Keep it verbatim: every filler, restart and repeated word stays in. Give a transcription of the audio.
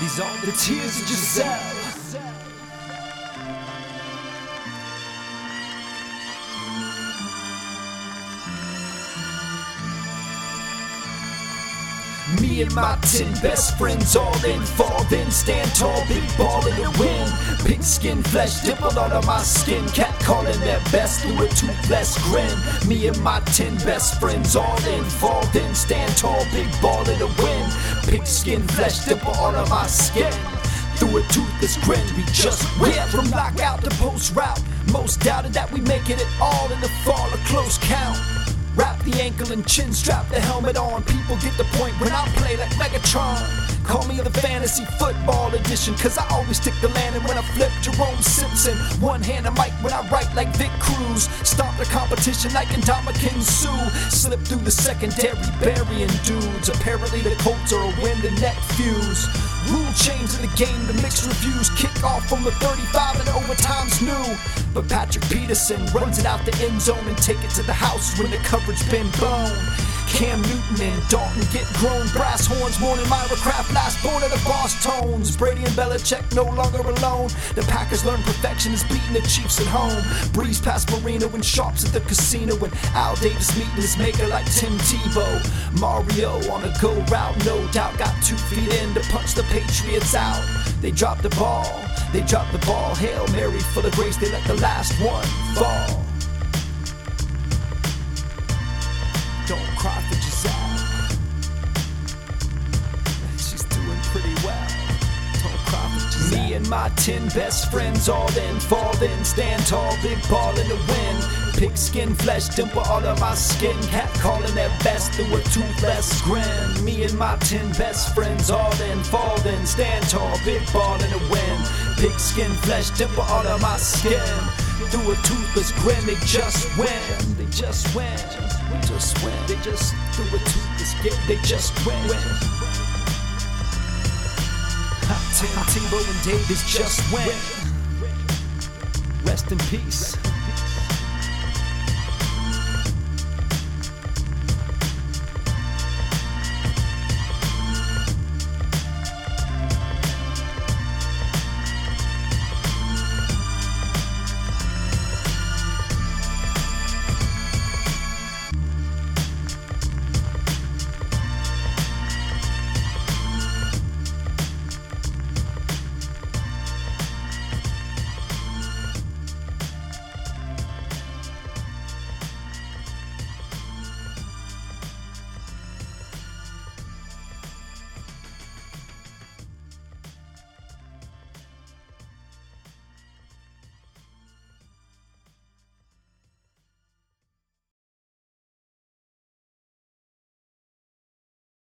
These are the tears of Giselle. Me and my ten best friends all in, fall in, stand tall, big ball in the wind. Pink skin, flesh, dimple all on my skin. Cat calling their best through a toothless grin. Me and my ten best friends all in, fall in, stand tall, big ball in the wind. Pink skin, flesh, dimple all on my skin. Through a toothless grin, we just win. From lockout to post route, most doubted that we making it all in the fall, a close count. Wrap the ankle and chin, strap the helmet on. People get the point when I play like Megatron. Call me the fantasy football edition, cause I always stick the landing when I flip Jerome Simpson. One hand a mic when I write like Vic Cruz. Stop the competition like Ndamukong Suh. Slip through the secondary burying dudes. Apparently the Colts are a win the neck fuse. Rule change in the game, the mixed reviews. Kick off from the thirty-five and overtime's new. But Patrick Peterson runs it out the end zone and take it to the house when the coverage been blown. Cam Newton and Dalton get grown. Brass horns, morning Myra Craft, last born of the boss tones. Brady and Belichick no longer alone. The Packers learn perfection is beating the Chiefs at home. Breeze past Marino and Sharps at the casino. And Al Davis meeting his maker like Tim Tebow. Mario on a go route, no doubt. Got two feet in to punch the Patriots out. They drop the ball, they drop the ball. Hail Mary full of grace, they let the last one fall. Don't cry for Giselle, she's doing pretty well. Don't cry for Giselle. Me and my ten best friends all in, fall in, stand tall, big ball in the wind. Pig skin, flesh, dimple all of my skin. Cat calling their best through a toothless grin. Me and my ten best friends all in, fall in, stand tall, big ball in the wind. Pig skin, flesh, dimple all of my skin. Through a toothless grin, they just win. They just win. Just win. They just through a toothless grin, they just win. Tim Tebow and Davis just win. Rest in peace.